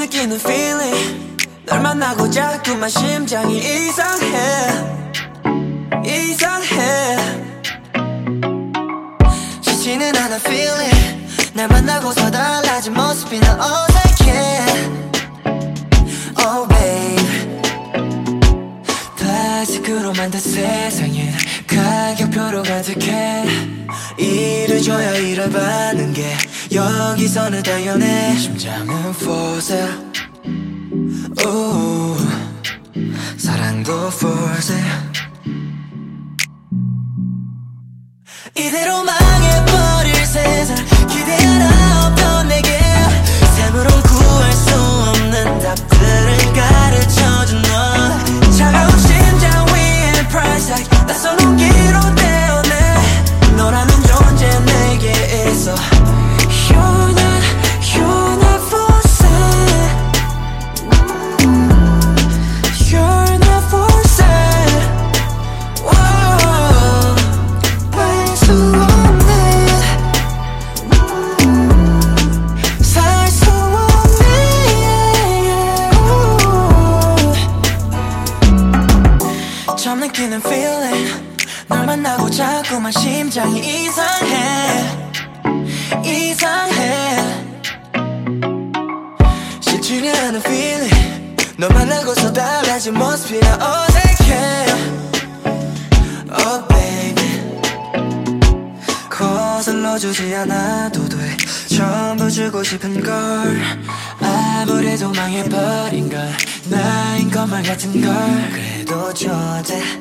느끼는 feeling 널 만나고 자꾸만 심장이 이상해 쉽지는 않아 feeling 날 만나고서 달라진 모습이 난 어색해 Oh babe 플라스틱으로 만든 세상에 가격표로 가득해 일을 줘야 일을 받는 게 여기서는 당연해 심장은 for sale 오, 사랑도 for sale 이대로 망해버릴 세상 기대 하나 없던 내게 삶으론 구할 수 없는 답들을 가르쳐준 너 차가운 심장 위에 price tag 낯선 온기로 떼어내 너라는 존재 내게 있어 You're not for sale You're not for sale Whoa 알 수 없네 살 수 없네 처음 느끼는 feeling 널 만나고 자꾸만 심장이 이상해 쉽지 않은 feeling 널 만나고서 달라진 모습이 나 어색해 Oh baby 거슬러주지 않아도 돼 전부 주고 싶은 걸 아무래도 망해버린 걸 나인 것만 같은 걸 그래도 좋대